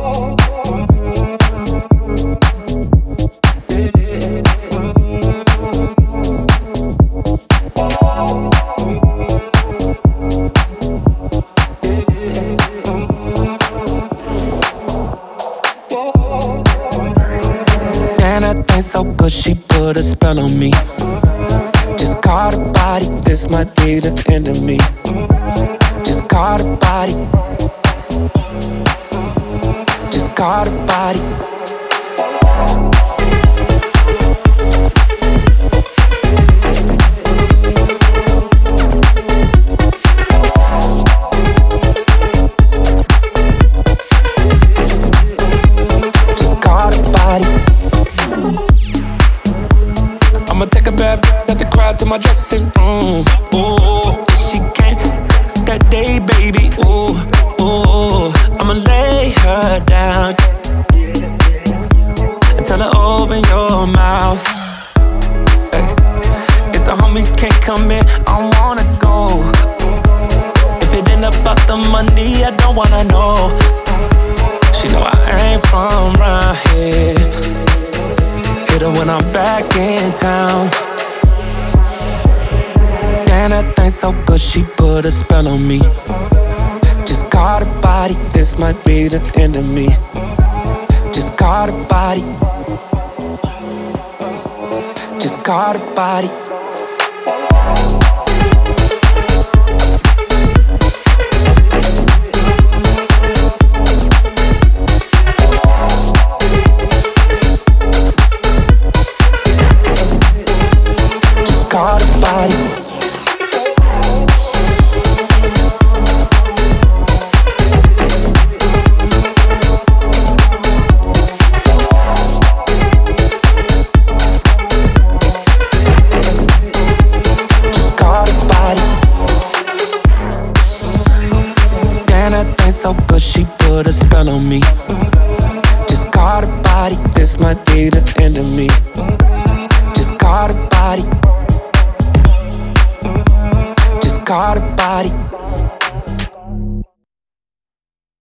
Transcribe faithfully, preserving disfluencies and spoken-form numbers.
So good, she put a spell on me. Just caught a body, this might be the end of me. Just caught a body. Just caught a body. Just caught a body. I'ma take a bad at the crowd to my dressing room. Ooh, if she can't that day, baby. Ooh, ooh, I'ma lay her down and tell her open your mouth. Hey. If the homies can't come in, I wanna go. If it ain't about the money, I don't wanna know. She know I ain't from round here. Hit her when I'm back in town. Damn, that thing so good, she put a spell on me. Just caught a body, this might be the end of me. Just caught a body. Just caught a body. Caught a body. Just caught a body. Damn, that thing so good, she put a spell on me. Just caught a body, this might be the end of me. Just caught a body. Just caught a body.